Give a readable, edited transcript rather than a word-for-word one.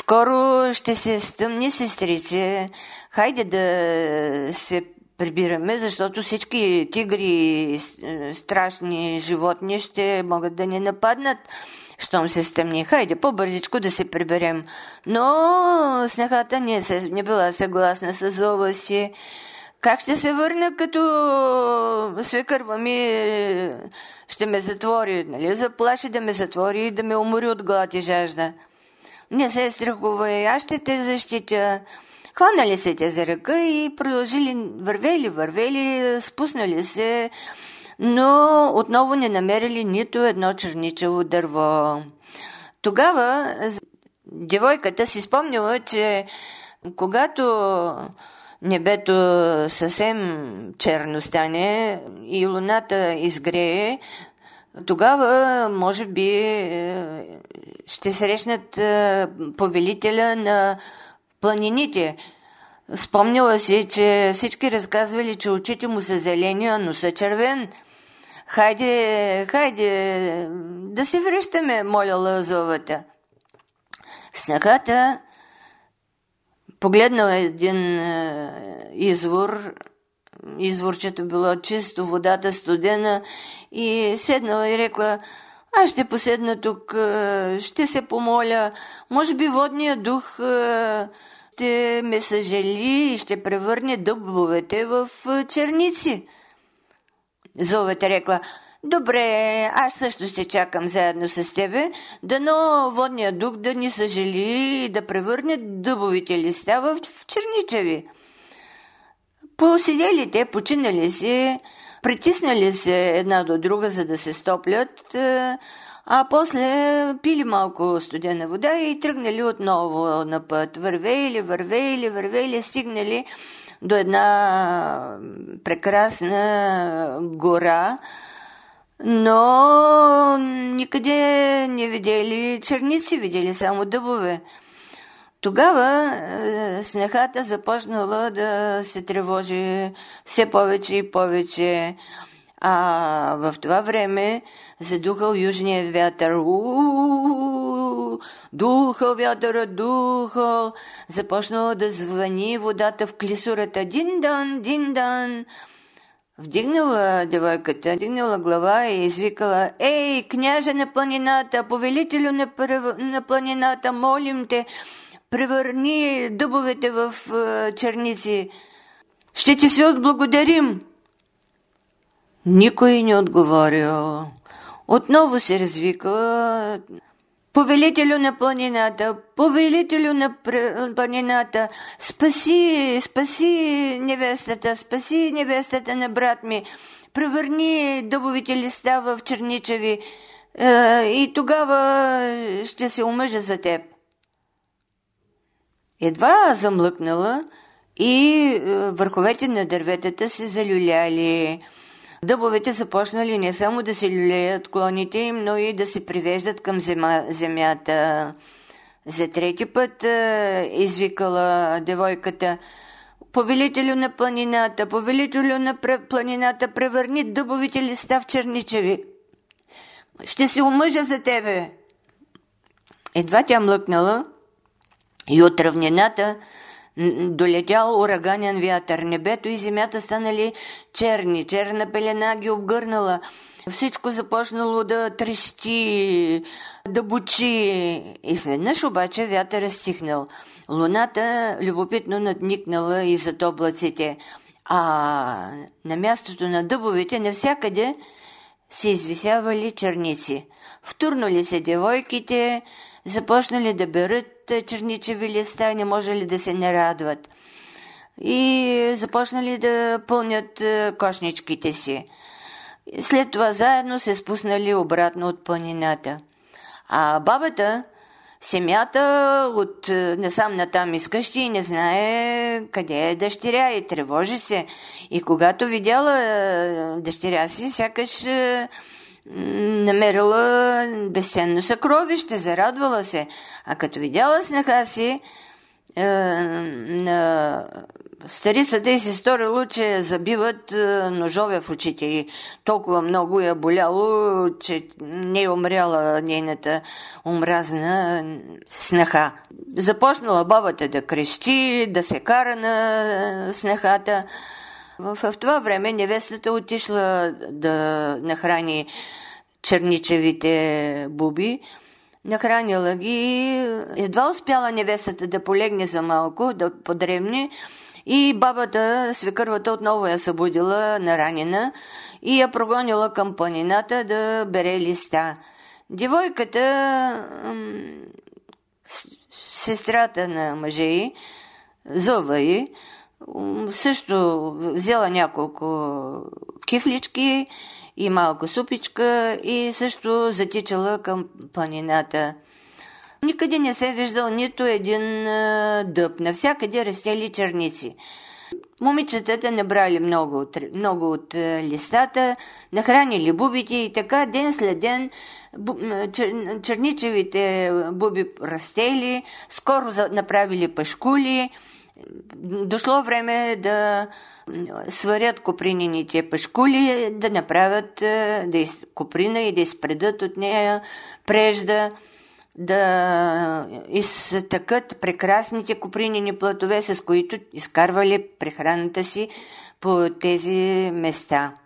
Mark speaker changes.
Speaker 1: Скоро ще се стъмни, сестрице. Хайде да се прибираме, защото всички тигри, страшни животни ще могат да ни нападнат, щом се стъмни. Хайде по-бързичко да се приберем. Но снехата не била съгласна с зова си. Как ще се върна, като свекърва ми ще ме затвори, нали? Заплаши да ме затвори и да ме умори от глад и жажда. Не се страхувай, аз ще те защитя. Хванали се те за ръка и продължили, вървели, спуснали се, но отново не намерили нито едно черничево дърво. Тогава девойката си спомнила, че когато небето съвсем черно стане и луната изгрее, тогава може би ще срещнат повелителя на планините. Спомнила си, че всички разказвали, че очите му са зелени, а носа червен. Хайде, да се връщаме, моляла зовата. Снахата погледнала един извор, изворчето било чисто, водата студена и седнала и рекла: аз ще поседна тук, ще се помоля, може би водният дух ще ме съжали и ще превърне дъбовете в черници. Зовата рекла: добре, аз също ще чакам заедно с тебе, дано водният дух да ни съжали и да превърне дъбовите листа в черничеви. Поседели те, починали се, притиснали се една до друга, за да се стоплят, а после пили малко студена вода и тръгнали отново на път. Вървели, стигнали до една прекрасна гора, но никъде не видели черници, видели само дъбове. Тогава снехата започнала да се тревожи все повече и повече, а в това време задухал южния вятър. Духал вятъра, започнала да звъни водата в клисурата. Дин-дан. Вдигнала девойката, вдигнала глава и извикала: ей, княже на планината, повелителю на планината, молим те, превърни дъбовете в черници. Ще ти се отблагодарим. Никой не отговорил. Отново се развика: повелителю на планината, спаси невестата на брат ми, превърни дъбовите листа в черничеви и тогава ще се омъжа за теб. Едва замлъкнала и върховете на дърветата се залюляли. Дъбовете започнали не само да се люлеят клоните им, но и да се привеждат към земята. За трети път извикала девойката: повелителю на планината, превърни дъбовите листа в черничеви. Ще се омъжа за тебе. Едва тя млъкнала и от равнината долетял ураганен вятър. Небето и земята станали черни, черна пелена ги обгърнала. Всичко започнало да трещи, да бучи. Изведнъж обаче вятърът стихнал. Луната любопитно надникнала и зад облаците, а на мястото на дъбовете навсякъде се извисявали черници. Втурнали се девойките, започнали да берат черничеви листа, не можели да се нарадват. И започнали да пълнят кошничките си. След това заедно се спуснали обратно от планината. А бабата се мята от насам натам из къщи и не знае къде е дъщеря и тревожи се. И когато видяла дъщеря си, сякаш намерила безценно съкровище, зарадвала се. А като видяла снаха си на Старицата й се сторило, че забиват ножове в очите й. Толкова много я боляло, че не е умряла нейната омразна снаха. Започнала бабата да крещи, да се кара на снахата. В това време невестата отишла да нахрани черничевите буби. Нахранила ги. Едва успяла невестата да полегне за малко, да подремне, и бабата, свекървата, отново я събудила наранена и я прогонила към планината да бере листа. Девойката, сестрата на мъжа й, зъва й, също взела няколко кифлички и малко супичка и също затичала към планината. Никъде не се виждал нито един дъб, навсякъде растели черници. Момичетата набрали много от листата, нахранили бубите и така ден след ден черничевите буби растели, скоро направили пашкули. Дошло време да сварят копринените пашкули, да направят коприна и да изпредат от нея прежда, да изтъкат прекрасните копринени платове, с които изкарвали прехраната си по тези места.